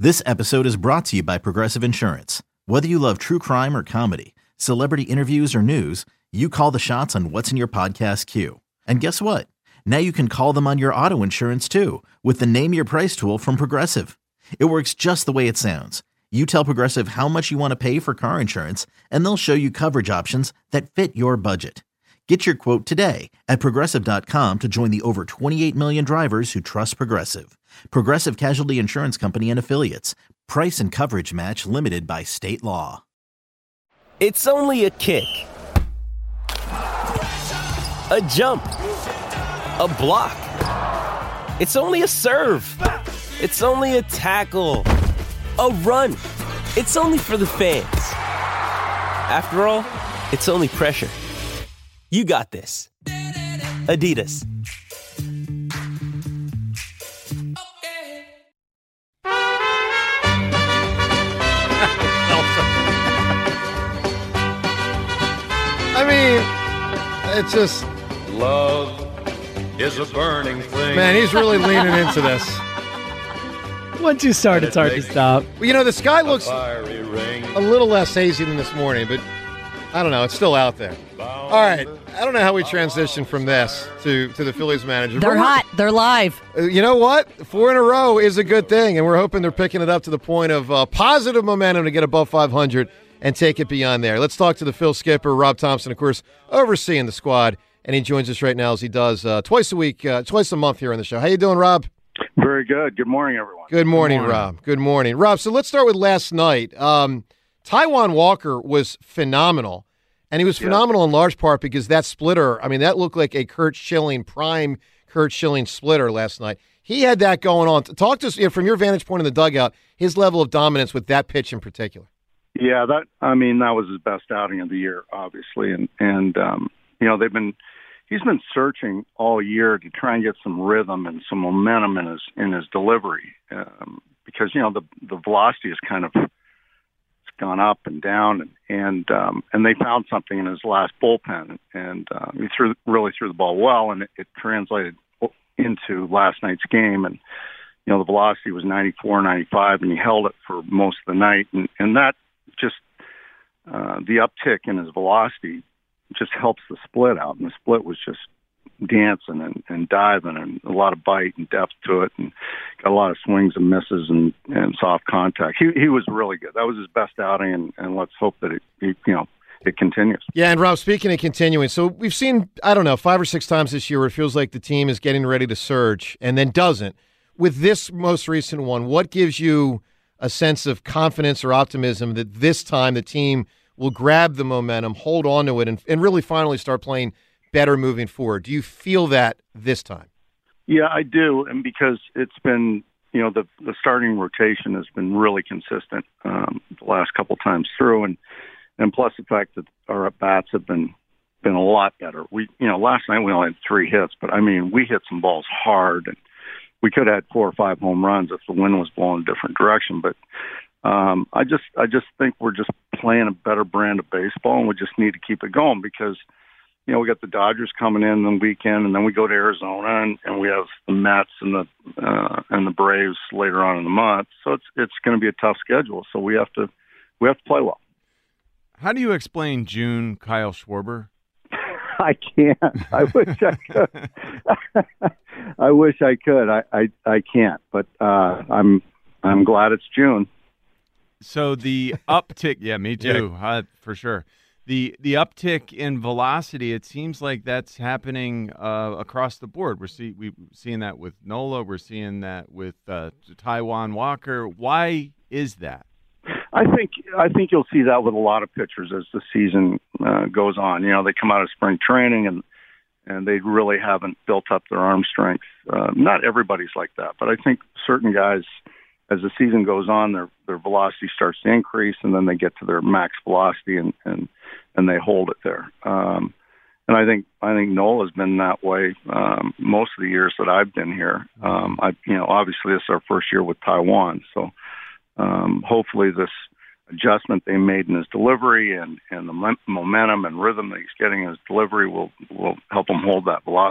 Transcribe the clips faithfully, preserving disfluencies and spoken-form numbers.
This episode is brought to you by Progressive Insurance. Whether you love true crime or comedy, celebrity interviews or news, you call the shots on what's in your podcast queue. And guess what? Now you can call them on your auto insurance too with the Name Your Price tool from Progressive. It works just the way it sounds. You tell Progressive how much you want to pay for car insurance, and they'll show you coverage options that fit your budget. Get your quote today at Progressive dot com to join the over twenty-eight million drivers who trust Progressive. Progressive Casualty Insurance Company and Affiliates. Price and coverage match limited by state law. It's only a kick, a jump, a block. It's only a serve. It's only a tackle, a run. It's only for the fans. After all, it's only pressure. You got this. Adidas. I mean, it's just... Love is a burning thing. Man, he's really leaning into this. Once you start, it's hard to stop. Well, you know, the sky looks Fiery ring. a little less hazy than this morning, but I don't know. It's still out there. All right. I don't know how we transition from this to, to the Phillies manager. They're hot. They're live. Uh, You know what? Four in a row is a good thing, and we're hoping they're picking it up to the point of uh, positive momentum to get above five hundred and take it beyond there. Let's talk to the Phil skipper, Rob Thompson, of course, overseeing the squad, and he joins us right now as he does uh, twice a week, uh, twice a month here on the show. How you doing, Rob? Very good. Good morning, everyone. Good morning, Rob. Good morning. Rob, so let's start with last night. Um, Taijuan Walker was phenomenal, and he was phenomenal in large part because that splitter, I mean, that looked like a Curt Schilling, prime Curt Schilling splitter last night. He had that going on. Talk to us, you know, from your vantage point in the dugout, his level of dominance with that pitch in particular. Yeah, that I mean that was his best outing of the year, obviously, and and um, you know they've been he's been searching all year to try and get some rhythm and some momentum in his in his delivery um, because you know the the velocity is kind of it's gone up and down and and um, and they found something in his last bullpen and uh, he threw really threw the ball well and it, it translated into last night's game and you know the velocity was ninety-four, ninety-five and he held it for most of the night and and that. Just uh, the uptick in his velocity just helps the split out, and the split was just dancing and, and diving and a lot of bite and depth to it, and got a lot of swings and misses and, and soft contact. He he was really good. That was his best outing, and, and let's hope that it, it you know it continues. Yeah, and Rob, speaking of continuing, so we've seen I don't know five or six times this year where it feels like the team is getting ready to surge and then doesn't. With this most recent one, what gives you a sense of confidence or optimism that this time the team will grab the momentum, hold on to it, and, and really finally start playing better moving forward? Do you feel that this time? Yeah, I do, and because it's been, you know, the the starting rotation has been really consistent um, the last couple times through, and and plus the fact that our at bats have been been a lot better. We, you know, last night we only had three hits, but I mean we hit some balls hard and. We could have had four or five home runs if the wind was blowing a different direction. But um, I just I just think we're just playing a better brand of baseball, and we just need to keep it going because, you know, we got the Dodgers coming in the weekend, and then we go to Arizona, and, and we have the Mets and the uh, and the Braves later on in the month. So it's it's going to be a tough schedule. So we have to we have to play well. How do you explain June Kyle Schwarber? I can't. I wish I could. I wish I could. I, I, I can't. But uh, I'm I'm glad it's June. So the uptick, yeah, me too, yeah. Uh, for sure. The the uptick in velocity, it seems like that's happening uh, across the board. We're see we seeing that with Nola. We're seeing that with uh, Taijuan Walker. Why is that? I think I think you'll see that with a lot of pitchers as the season uh, goes on. You know, they come out of spring training and and they really haven't built up their arm strength. Uh, not everybody's like that, but I think certain guys, as the season goes on, their their velocity starts to increase, and then they get to their max velocity and and, and they hold it there. Um, and I think I think Noel has been that way um, most of the years that I've been here. Um, I you know obviously this is our first year with Taijuan, so. Um, hopefully this adjustment they made in his delivery and, and the momentum and rhythm that he's getting in his delivery will, will help him hold that velocity.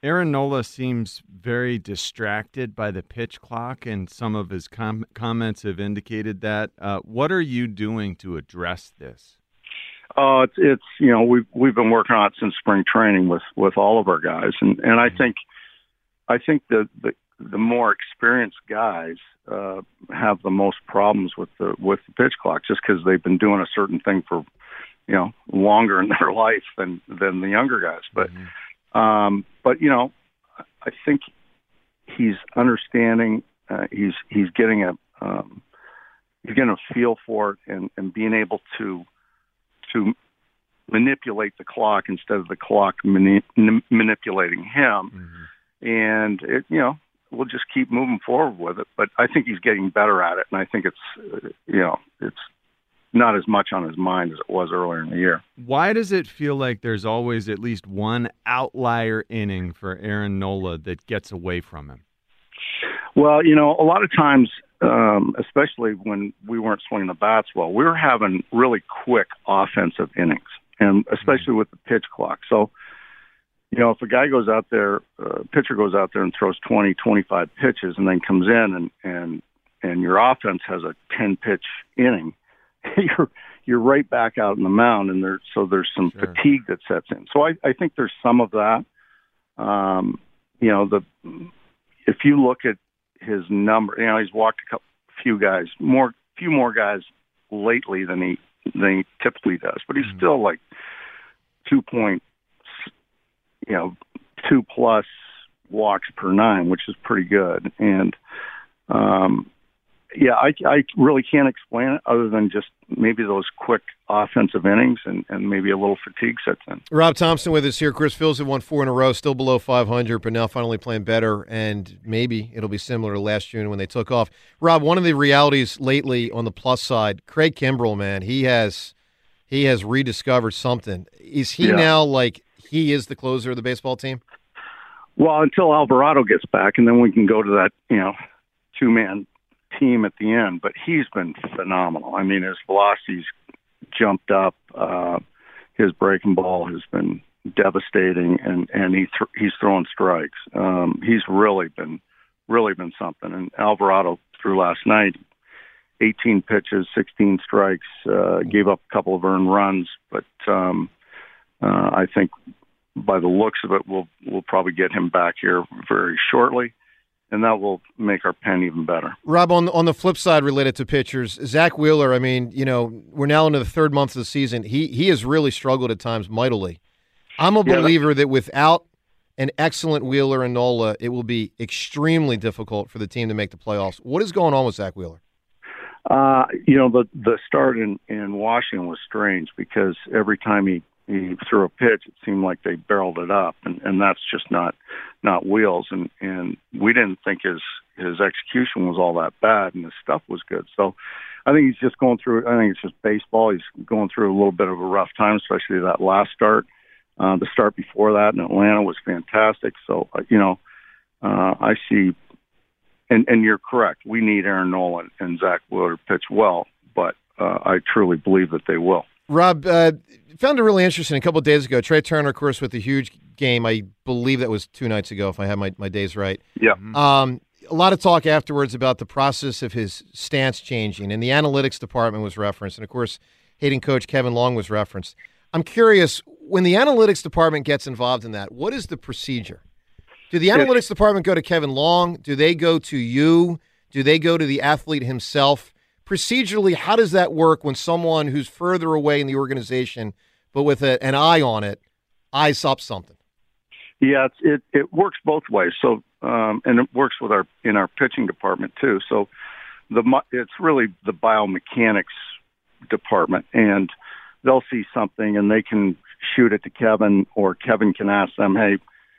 Aaron Nola seems very distracted by the pitch clock, and some of his com- comments have indicated that. Uh, what are you doing to address this? Oh, uh, it's it's you know we've we've been working on it since spring training with, with all of our guys, and, and I think I think that the the more experienced guys uh, have the most problems with the with the pitch clock, just because they've been doing a certain thing for you know longer in their life than than the younger guys, but. Mm-hmm. Um, but you know, I think he's understanding. Uh, he's he's getting a um, he's getting a feel for it, and, and being able to to manipulate the clock instead of the clock mani- manipulating him. Mm-hmm. And it, you know, we'll just keep moving forward with it. But I think he's getting better at it, and I think it's uh, you know it's. not as much on his mind as it was earlier in the year. Why does it feel like there's always at least one outlier inning for Aaron Nola that gets away from him? Well, you know, a lot of times, um, especially when we weren't swinging the bats well, we were having really quick offensive innings, and especially mm-hmm. with the pitch clock. So, you know, if a guy goes out there, a uh, pitcher goes out there and throws twenty, twenty-five pitches and then comes in and, and, and your offense has a ten-pitch inning, you're you're right back out in the mound, and there so there's some sure. fatigue that sets in. So I, I think there's some of that. Um, you know, the if you look at his number, you know, he's walked a couple, few guys, more few more guys lately than he than he typically does, but he's mm-hmm. still like two point, you know, two plus walks per nine, which is pretty good, and. Um, Yeah, I, I really can't explain it other than just maybe those quick offensive innings and, and maybe a little fatigue sets in. Rob Thompson with us here. Chris Fields have won four in a row, still below five hundred, but now finally playing better, and maybe it'll be similar to last June when they took off. Rob, one of the realities lately on the plus side, Craig Kimbrell, man, he has he has rediscovered something. Is he yeah. now like he is the closer of the baseball team? Well, until Alvarado gets back, and then we can go to that, you know, two-man team at the end, but he's been phenomenal. I mean, his velocity's jumped up. Uh, his breaking ball has been devastating, and and he th- he's throwing strikes. Um, he's really been really been something. And Alvarado threw last night, eighteen pitches, sixteen strikes, uh, gave up a couple of earned runs, but um, uh, I think by the looks of it, we'll we'll probably get him back here very shortly. And that will make our pen even better. Rob, on on the flip side, related to pitchers, Zach Wheeler. I mean, you know, we're now into the third month of the season. He he has really struggled at times mightily. I'm a yeah, believer that without an excellent Wheeler and Nola, it will be extremely difficult for the team to make the playoffs. What is going on with Zach Wheeler? Uh, you know, the the start in, in Washington was strange because every time he, he threw a pitch, it seemed like they barreled it up, and, and that's just not not Wheels. And, and we didn't think his his execution was all that bad, and his stuff was good. So I think he's just going through. I think it's just baseball. He's going through a little bit of a rough time, especially that last start. Uh, the start before that in Atlanta was fantastic. So uh, you know, uh, I see. And, and you're correct. We need Aaron Nola and Zach Wheeler to pitch well, but uh, I truly believe that they will. Rob, uh, found it really interesting a couple of days ago. Trey Turner, of course, with a huge game. I believe that was two nights ago, if I have my, my days right. Yeah. Um, a lot of talk afterwards about the process of his stance changing, and the analytics department was referenced, and, of course, hitting coach Kevin Long was referenced. I'm curious, when the analytics department gets involved in that, what is the procedure? Do the analytics department go to Kevin Long? Do they go to you? Do they go to the athlete himself? Procedurally, how does that work when someone who's further away in the organization, but with a, an eye on it, eyes up something? Yeah, it's, it it works both ways. So, um, and it works with our in our pitching department too. So, the it's really the biomechanics department, and they'll see something and they can shoot it to Kevin, or Kevin can ask them, "Hey,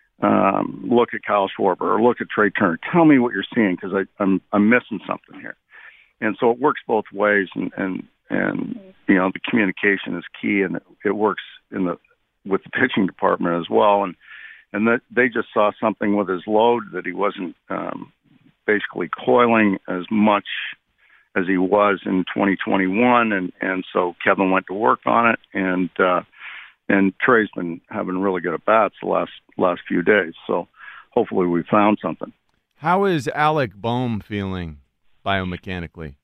um, look at Kyle Schwarber or look at Trey Turner. Tell me what you're seeing because I'm I'm missing something here." And so it works both ways, and, and, and you know, the communication is key, and it, it works in the with the pitching department as well. And and that they just saw something with his load that he wasn't um, basically coiling as much as he was in twenty twenty-one, and, and so Kevin went to work on it, and uh, and Trey's been having really good at bats the last last few days. So hopefully we found something. How is Alec Boehm feeling biomechanically?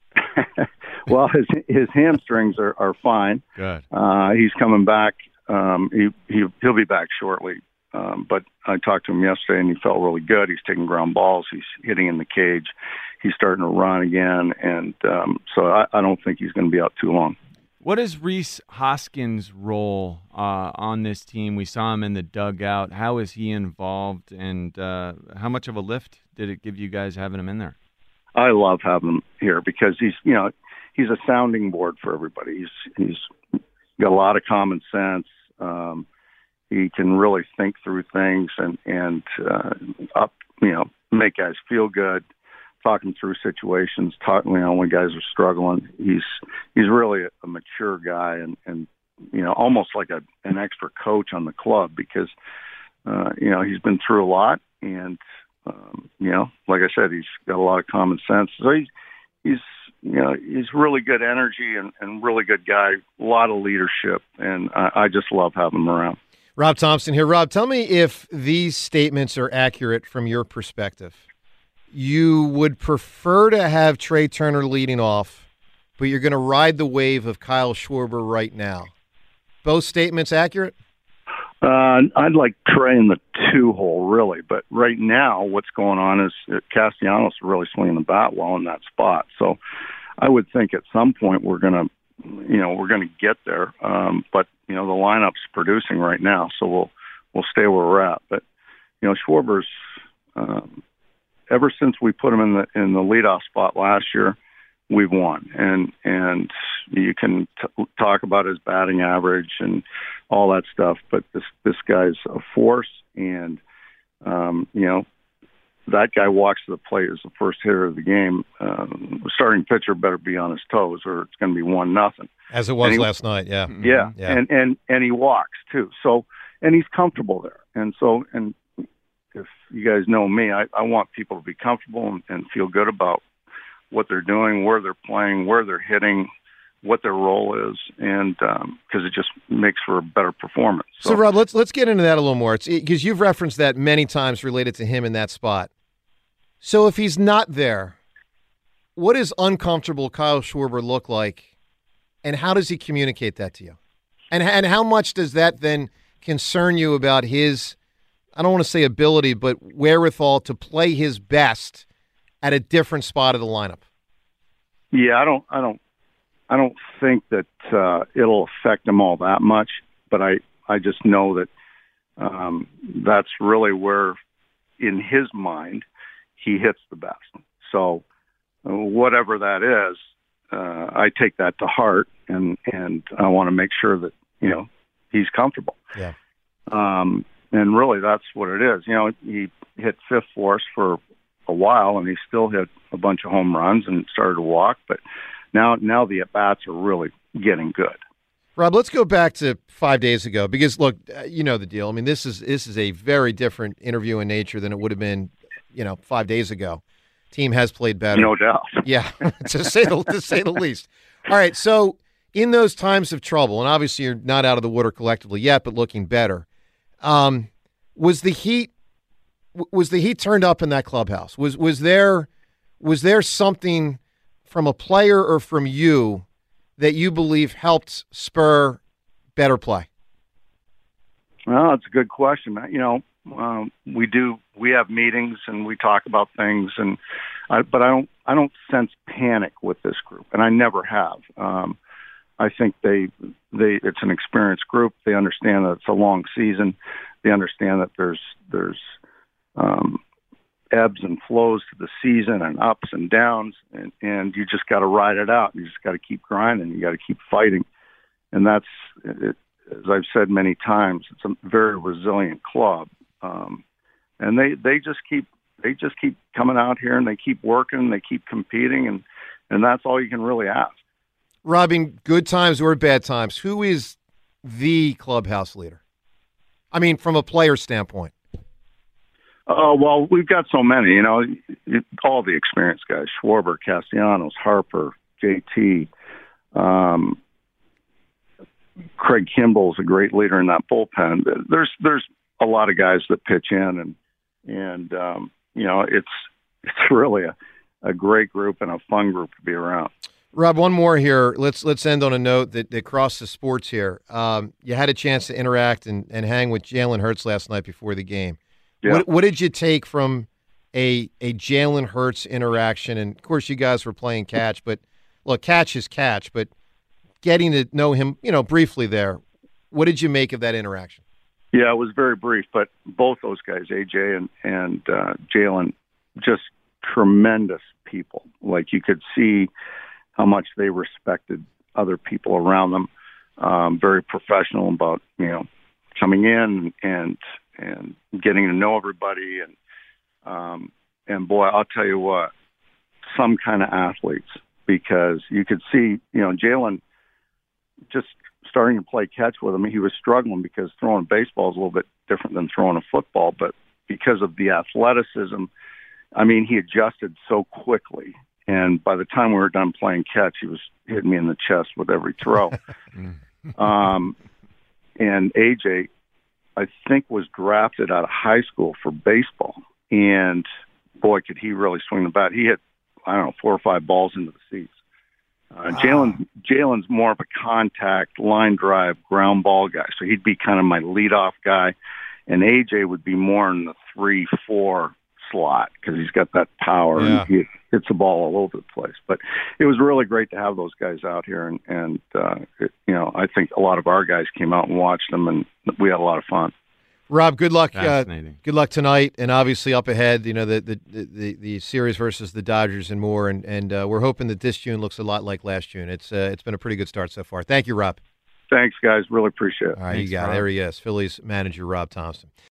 Well, his his hamstrings are, are fine. Good. Uh, he's coming back. Um, he, he, he'll be back shortly. Um, but I talked to him yesterday, and he felt really good. He's taking ground balls. He's hitting in the cage. He's starting to run again. And um, so I, I don't think he's going to be out too long. What is Rhys Hoskins' role uh, on this team? We saw him in the dugout. How is he involved, and uh, how much of a lift did it give you guys having him in there? I love having him here because he's, you know, he's a sounding board for everybody. He's he's got a lot of common sense. Um, he can really think through things and and uh, up, you know, make guys feel good. Talking through situations, talking, you know, when guys are struggling. He's he's really a, a mature guy, and, and you know, almost like a an extra coach on the club because uh, you know he's been through a lot, and um, you know, like I said, he's got a lot of common sense. So he's he's you know he's really good energy and, and really good guy. A lot of leadership, and I, I just love having him around. Rob Thompson here. Rob, tell me if these statements are accurate from your perspective. You would prefer to have Trey Turner leading off, but you're going to ride the wave of Kyle Schwarber right now. Both statements accurate? Uh, I'd like Trey in the two hole, really. But right now, what's going on is that Castellanos really swinging the bat well in that spot. So I would think at some point we're going to, you know, we're going to get there. Um, but, you know, the lineup's producing right now, so we'll we'll stay where we're at. But, you know, Schwarber's um, – ever since we put him in the in the leadoff spot last year, we've won. And and you can t- talk about his batting average and all that stuff, but this this guy's a force. And um, you know, that guy walks to the plate as the first hitter of the game. Um, the starting pitcher better be on his toes, or it's going to be one nothing. As it was he, last night, yeah, yeah, yeah, and and and he walks too. So and he's comfortable there, and so and. If you guys know me, I, I want people to be comfortable and, and feel good about what they're doing, where they're playing, where they're hitting, what their role is, and because um, it just makes for a better performance. So, so Rob, let's let's get into that a little more. It's because you've referenced that many times related to him in that spot. So if he's not there, what does uncomfortable Kyle Schwarber look like, and how does he communicate that to you? And and how much does that then concern you about his, I don't want to say ability, but wherewithal to play his best at a different spot of the lineup? Yeah, I don't, I don't, I don't think that uh, it'll affect him all that much. But I, I just know that um, that's really where, in his mind, he hits the best. So uh, whatever that is, uh, I take that to heart, and and I want to make sure that you know he's comfortable. Yeah. Um, And really, that's what it is. You know, he hit fifth for us for a while, and he still hit a bunch of home runs and started to walk. But now, now the at-bats are really getting good. Rob, let's go back to five days ago because, look, you know the deal. I mean, this is this is a very different interview in nature than it would have been, you know, five days ago. Team has played better. No doubt. Yeah, to say the to say the least. All right, so in those times of trouble, and obviously you're not out of the water collectively yet, but looking better. Um, was the heat was the heat turned up in that clubhouse? Was was there was there something from a player or from you that you believe helped spur better play? Well, that's a good question. You know, um, we do we have meetings and we talk about things, and I, but I don't I don't sense panic with this group, and I never have. Um, I think they, they, it's an experienced group. They understand that it's a long season. They understand that there's, there's um, ebbs and flows to the season and ups and downs, and, and you just got to ride it out. You just got to keep grinding. You got to keep fighting. And that's, it, as I've said many times, it's a very resilient club. Um, and they, they just keep, they just keep coming out here and they keep working, they keep competing, and, and that's all you can really ask. Rob, in good times or bad times, who is the clubhouse leader? I mean, from a player standpoint. Oh, uh, well, we've got so many, you know, all the experienced guys, Schwarber, Castellanos, Harper, J T. Um, Craig Kimball's a great leader in that bullpen. There's there's a lot of guys that pitch in, and and um, you know, it's it's really a, a great group and a fun group to be around. Rob, one more here. Let's let's end on a note that, that crosses sports here. Um, you had a chance to interact and, and hang with Jalen Hurts last night before the game. Yeah. What what did you take from a a Jalen Hurts interaction? And of course, you guys were playing catch, but look, catch is catch. But getting to know him, you know, briefly there, what did you make of that interaction? Yeah, it was very brief, but both those guys, A J and and uh, Jalen, just tremendous people. Like, you could see how much they respected other people around them. Um, very professional about, you know, coming in and and getting to know everybody. And um, and boy, I'll tell you what, some kind of athletes, because you could see, you know, Jalen just starting to play catch with him. He was struggling because throwing a baseball is a little bit different than throwing a football, but because of the athleticism, I mean, he adjusted so quickly. And by the time we were done playing catch, he was hitting me in the chest with every throw. um, and A J, I think, was drafted out of high school for baseball. And, boy, could he really swing the bat. He hit, I don't know, four or five balls into the seats. Uh, wow. Jalen, Jalen's more of a contact, line drive, ground ball guy. So he'd be kind of my leadoff guy. And A J would be more in the three, four slot because he's got that power yeah. and he hits the ball all over the place. But it was really great to have those guys out here, and and uh, it, you know, I think a lot of our guys came out and watched them, and we had a lot of fun. Rob, good luck. Uh, good luck tonight, and obviously up ahead, you know, the the, the, the series versus the Dodgers and more, and and uh, we're hoping that this June looks a lot like last June. It's uh, it's been a pretty good start so far. Thank you, Rob. Thanks, guys. Really appreciate it. All right, Thanks, you got Rob. it. There he is, Phillies manager Rob Thompson.